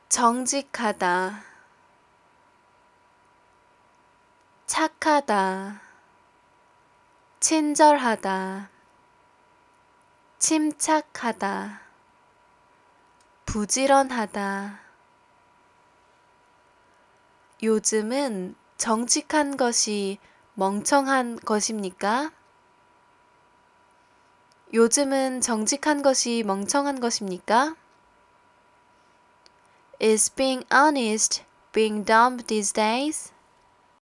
정직하다, 착하다, 친절하다, 침착하다, 부지런하다. 요즘은 정직한 것이 멍청한 것입니까? 요즘은 정직한 것이 멍청한 것입니까? Is being honest being dumb these days?